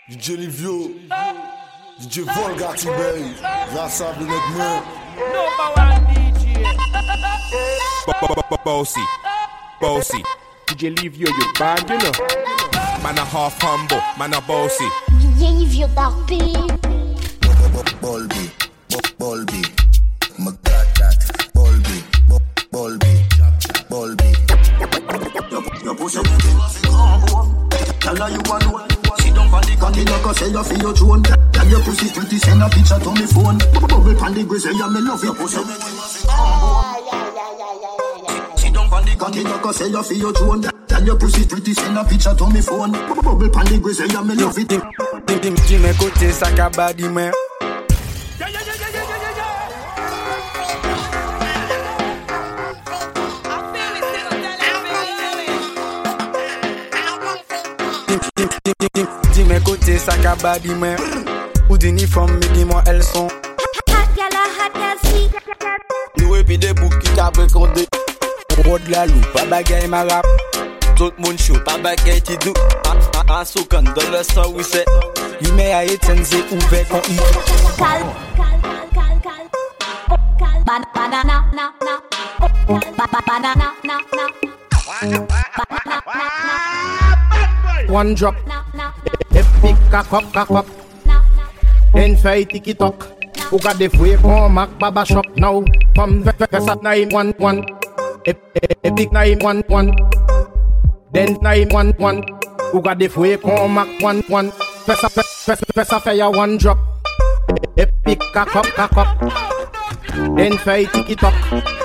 DJ Livio, DJ Volgati Bay, Rassabi Negme. Number one DJ. Bossy. DJ Livio, you bad, you know. Man a half humble, man a bossy. DJ Livio Darby. Bolby. My God, that. Bolby. You push up tell her you alone. Sit down on the cocky like I say you feel your drone. Tell your pussy pretty, send a picture to me phone. Bubble pan the grizzly, yeah, me love you. Push up sit down on the cocky like I say you feel your drone. Tell your pussy pretty, send a picture to me phone. Bubble pan the grizzly, yeah, me love it. Dis-moi côté sac à bas, dis-moi. Dis-moi côté sac à bas, dis-moi. Ou d'uniforme, mais dis-moi elles sont. Nous et puis des boucs qui t'abrent condé. Rod la loupe, pas bagaille ma rap. Tout le monde chaud, pas bagaille ti dou. Un soukan dans le sang, oui c'est. Il met à éteindre, c'est ouvert qu'on y. Banana. One drop. Epic cock up. Then fight tiki-tok. Who got the free come Mac Baba shop now? Come first at 911. Epic 911. Then 911. Who got the free come Mac 11. First a fire one drop. Epic cock up. Then fight tiki-tok.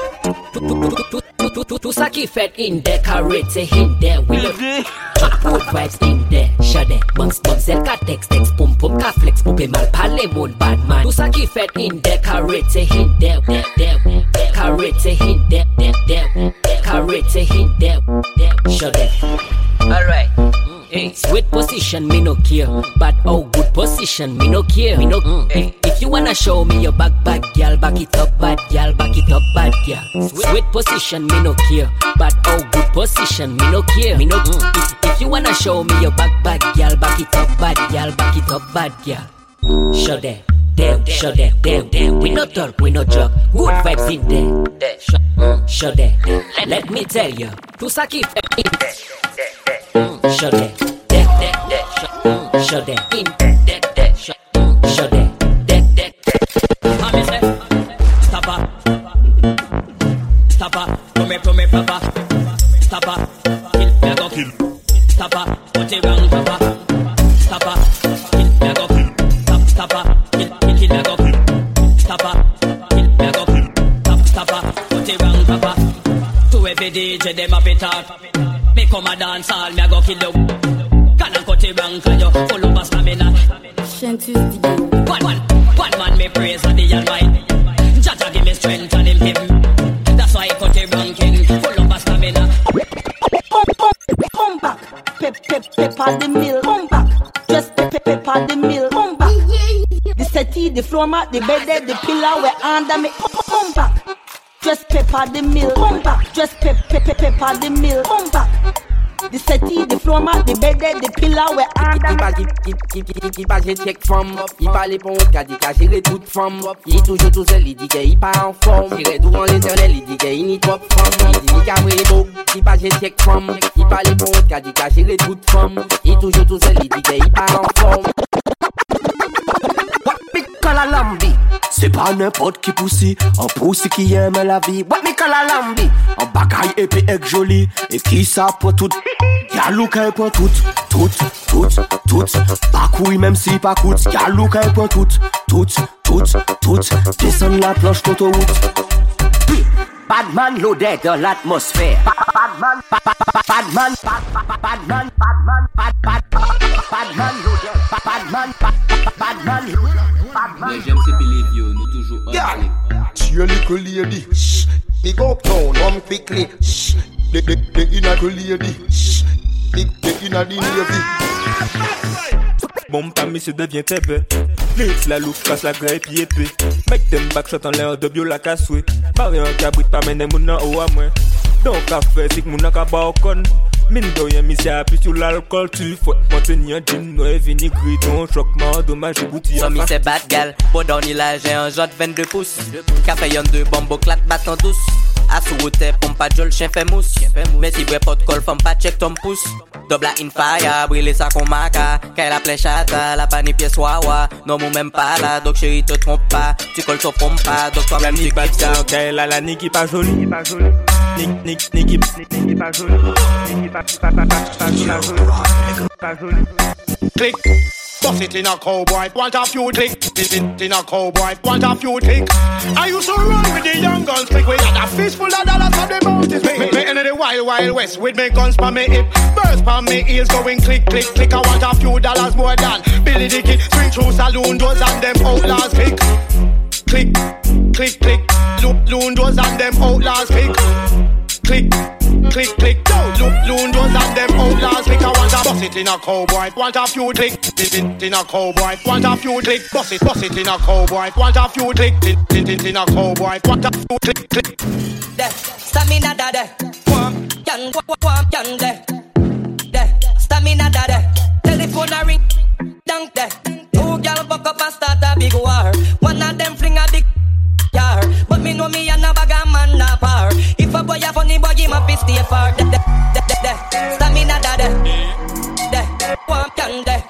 Tout ça qui fait in there, carré, c'est in there, we love good vibes in there, shade, bunks, elle ka text, pum, ka flex, poupé mal, parler, mon bad man. Tout ça qui fait in there, carré, c'est in there, carré, c'est in there, carré, c'est in there, shade. Alright. Sweet position, me no care. But oh, good position, me no care. If you wanna show me your back, girl, back it up, bad girl, back it up, bad girl. Sweet position, me no care. But oh, good position, me no care. If you wanna show me your back, girl, back it up, bad girl, back it up, bad girl. Show that. Damn. We no talk, we no joke. Good vibes in there. Show that. Let me tell you, tout ça qui fait in there. Show that. Show that. In that. Show that. Stop. Come papa. Stop. Kill me go kill. Stop. What you wrong papa? Stop. Kill me go kill. Stop. Kill me go kill. Stop. Kill me go kill. Stop. What you wrong papa? To every DJ them a fit talk. Me come a dance all, me a go kill you. Can't cut it wrong, cause you full of stamina. One man me praise for the Almighty. Jaja give me strength and him give me. That's why I cut it wrong, king. Full of stamina. Come back, pepper the mill. Come back, just pepper the mill. Come back. The settee, the floor mat, the bed, the pillar were under me. Come back. Just pepper the mill, come back. Just pepper the mill, come back. The settee, the floor mat, the bed, the pillar where Il pas j'ai check from. Il parle pour un cas, il cache les toutes femmes. Il toujours tout seul, il dit qu'il pas en forme. Il est devant l'éternel, il dit qu'il n'y top femme. Il dit qu'il a beau, il pas j'ai check from. Il parle pour un cas, il cache les toutes femmes. Il toujours tout seul, il dit qu'il pas en forme. La lambi, c'est pas n'importe qui poussi, un poussi qui aime la vie. What me call a lambi, un bagaille épais et joli, et qui ça pour tout. Y'a l'ouka pour tout. Pas couille même si pas coûte. Y'a l'ouka pour tout. Descend la planche d'autoroute. Badman loadé dans l'atmosphère. Badman loadé. Mais j'aime ces Livio, nous toujours en allée. Tu es little lady. Big up town, come quickly. The inner lady. Big inner the navy. Bon, ta mission devient tebe. Blitz la loupe, casse la graille puis épée. Make them backshot en l'air de bio la cassoué. Marie en cabrit, pas mener mon nom au à moi. Donc, café, c'est que mon nom à balcon. Mine de rien, monsieur appuie sur l'alcool, tu fouettes. Maintenir un gin noir, vinaigré, ton choquement, dommage, bouti. Somme c'est bad gal, bon dans là j'ai un jot 22 pouces. Café yon de bombo clat battant douce. A sous-route, pompe pas de chien fait mousse. Mais si vous pas de col, femme pas check ton pouce. Double in fire, brûler ça qu'on maca. Qu'elle a plein chata, la pani pièce wawa. Non, moi même pas là, donc chérie te trompe pas. Tu colles ton pompe pas, donc toi même tu pas ça. Qu'elle a la niki pas jolie. Niki pas jolie. Pas jolie. Click. Bust it in a cowboy, want a few click. In a cowboy, want a few click. I used to run with the young guns click. We had a fistful of dollars on the mountains. Me into the wild, wild west with me guns pa me hip. Birds pa me ears going click, click, click. I want a few dollars more than Billy the Kid. Swing through saloon doors and them outlaws click. Click, click, click. Loon doors and them outlaws click. Click, click, click. Loon doors and them outlaws click. I want a bust it in a cowboy, want a few click. In a cowboy, want a few click. Bust it in a cowboy, want a few click. In a cowboy, want a few click, click. There, stamina da there. Can there. There, stamina da there. Telephone a ring, dunk there. Two girl buck up and start a big war. One of them fling a big car, but me know me and a bag of man na par. If a boy a funny boy, him a fist stay far. There, stamina da there. Wakanda,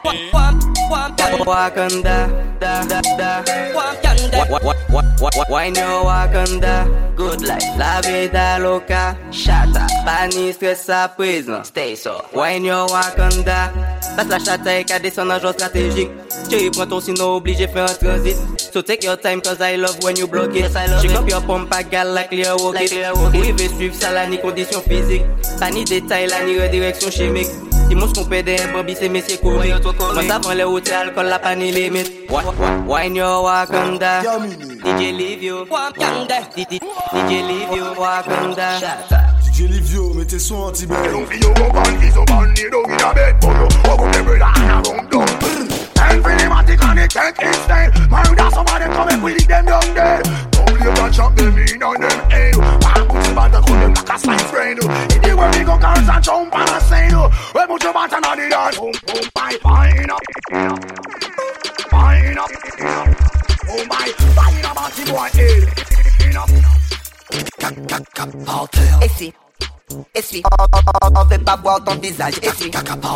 why no Wakanda? Good life, la vida loca. Chata, pas ni stress à présent. Stay so. Why no Wakanda? Passe la chata et qu'à descendre en genre stratégique. Tu prends ton sinon obligé faire un transit. So take your time cause I love when you block it. Shake up your pump à gal like clear rocket. Oui, veut suivre ça là ni condition physique. Pas ni détail là ni redirection chimique. Si mon scompé des bobby c'est messieurs courrier. Moi ça prend les routes alcool la pas ni limite. Wine your Wakanda. DJ Livio Wakanda. DJ Livio Wakanda. DJ Livio mettez son anti-belle. And Philematic on it, take it stay. Murder somebody come and we leave them down there. Don't leave that chop them in on them head. I put you back to call them like a slime friend. If you want me go cars and jump and I say no. We put you back to the dance. Boom, boom, fine up. Fine up. Oh my, fine up at the boy head. Essuie, on veut pas voir ton visage. Essuie.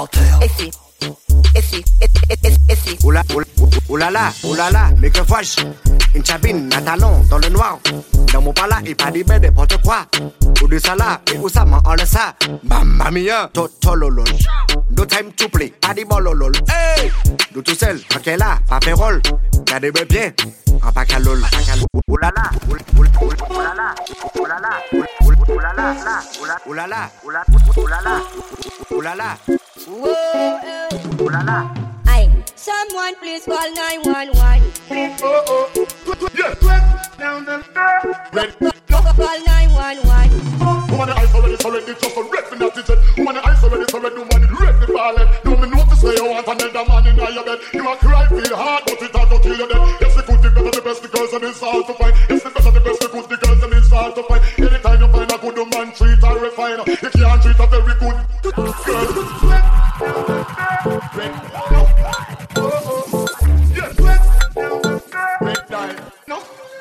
Oulala, mais que vois-je? Une cabine, un talon dans le noir. Dans mon pala, il pas dit n'importe quoi. Ou de ça là, et où ça m'en enlève ça? Mamma mia, tololol. No time to play, pas dit bololol. Hey! Nous tout seul, quand qu'elle a, pas fait rôle. Gardez-moi bien, en pacalol. Oulala, oulala. Aye, someone please call 911. Yeah, down the Call 911. Woman, the ice already, just a wreck me not it. Woman, the ice already, woman, it wreck me ballin'. You me know to say you want another man in your bed. You a cry feel hard, but it has not kill you dead. Yes, the good, the better, the best, the girls, and it's hard to find. Yes, the better, the best, the good, the girls, and it's hard to find. Anytime you find a good man, treat her refine. You can't treat a very good girl. Yes, red die. No.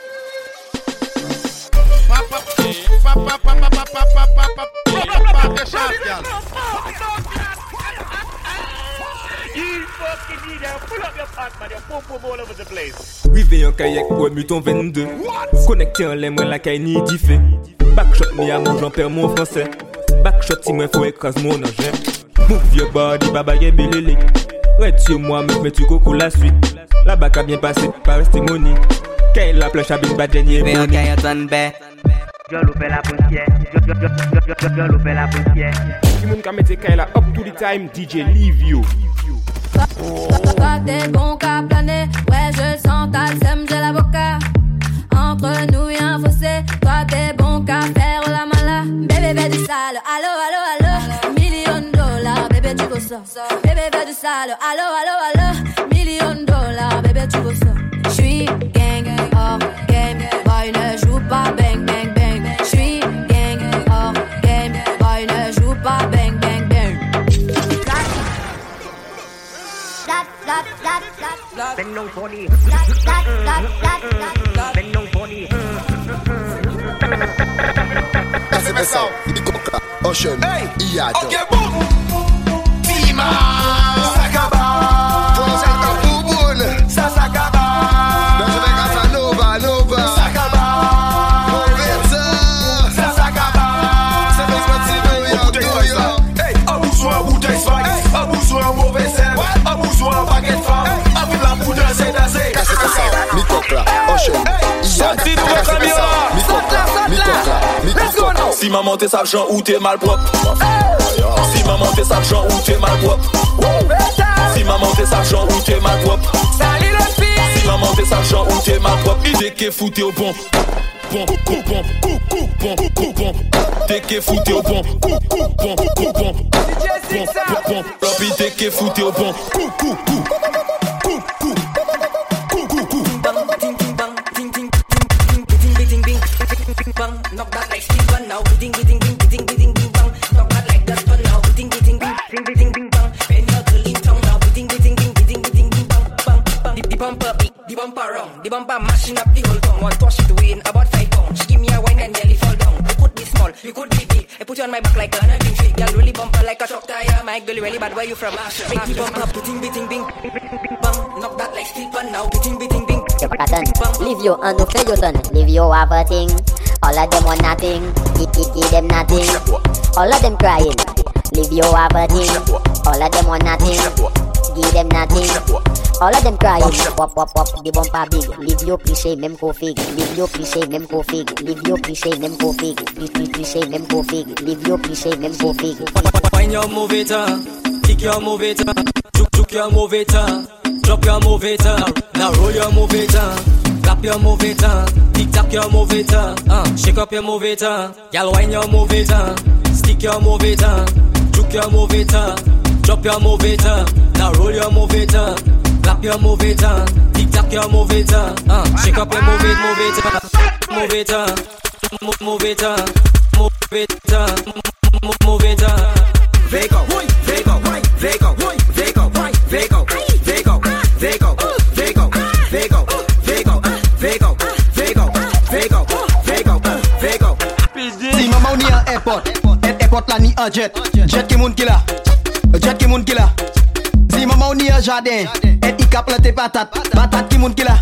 Rivé en kayak pour muton 22. Connecté en l'aime la caille ni diffé. Backshot mi amour j'en perds mon français. Backshot si moi faut écrase mon engin. Move your body baba yé belélé. Red sur moi mais tu coco la suite. La bac a bien passé par testimony. Kaille la planche a bien badenier. Mais en kayak ton bé. Je loupé la poussière. Je loupé la poussière. Si mon ka mette kaille la up to the time DJ Livio. Toi t'es bon qu'à planer. Ouais je sens ta sème, j'ai l'avocat. Entre nous y'a un fossé. Toi t'es bon qu'à faire la mala. Bébé fais du sale, allo. $1,000,000, bébé tu veux ça. Bébé fais du sale, allo. $1,000,000, bébé tu veux ça. J'suis gang, hors game. Boy ne joue pas bang bang bang. J'suis gang, hors game. Boy ne joue pas bang bang bang. Bend down for the. Bend down for the. That's the sound. Ikoka, Ocean, Iyajo. Okay, boom. Tima. Sakaba. Saka Bubun. Sakaba. Benjamin Casanova, Nova. Sakaba. Movita. Sakaba. C'est parce que tu veux y avoir. Hey, a besoin de bouteille swag. A besoin de mauvais sel. A besoin de baguette femme. Avec la poudre, c'est dasé. That's the sound. Ikoka, Ocean, Sorti de votre camion. Si maman t'es sachant ou t'es mal propre. Si maman t'es sachant ou t'es mal propre. Si maman t'es sachant ou t'es mal propre. Si maman t'es sachant ou t'es mal propre. Idée qui est fouté au bon. Bon. T'es qui est fouté au bon. Bon. Idée qui est fouté au bon. Knock that like Steve Bun now. Ding bang. Knock that like that one now. Ding bang. Bend your curly tongue now. Ding bang. The bumper wrong. The bumper mashing up the whole tongue. One toss it away in about 5 pounds. She give me a wine and nearly fall down. You could be small, you could be big. I put you on my back like a nutting tree. Girl really bumper like a truck tire. My girl really bad. Where you from? Make the bumper. Ding bang. Knock that like Steve Bun now. Ding bang. Leave you on the fail your turn. Leave you have a thing. All of them want nothing. Give them nothing. All of them crying. Leave you have a thing. All of them want nothing. Give them nothing. All of them crying. Wop. The bumper big. Leave you cliché même go fig. Leave you cliché même go fig. Leave you cliché même go fig. Cliché même go fig. Leave you cliché même go fig. Find your move it, kick your move it, juke your move it, drop your move it, now roll your move it, clap your move it, tick tock your move it, shake up your move it, y'all wine your move it, stick your move it, juke your move it, drop your move it, now roll your move it, clap your move it, tick tock your move it, shake up your move it, move it, move it, move it, move it. Vego. Si maman ni un airport là ni un jet qui moun qui là. Si maman ni un jardin, et il cap planter patate qui moun qui là.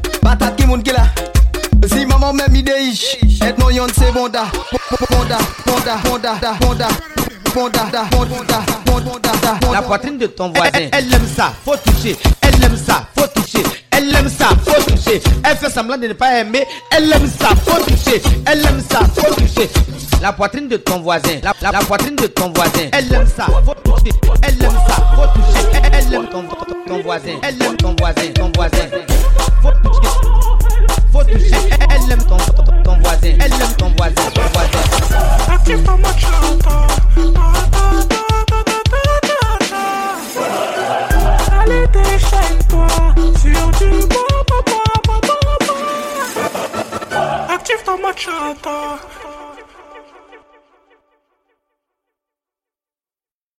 Si maman même idéiche, et non yon c'est bonda. La poitrine de ton voisin, elle aime ça, faut toucher. Elle aime ça, faut toucher. Elle aime ça, faut toucher. Elle fait semblant de ne pas aimer. Elle aime ça, faut toucher. Elle aime ça, faut toucher. La poitrine de ton voisin, la poitrine de ton voisin. Elle aime ça, faut toucher. Elle aime ça, faut toucher. Elle aime ton voisin. Elle aime ton voisin. Faut toucher. Elle aime ton voisin. Elle aime ton voisin. Active for my chanta. Allez déchaîne-toi sur du bon. Active for my chanta.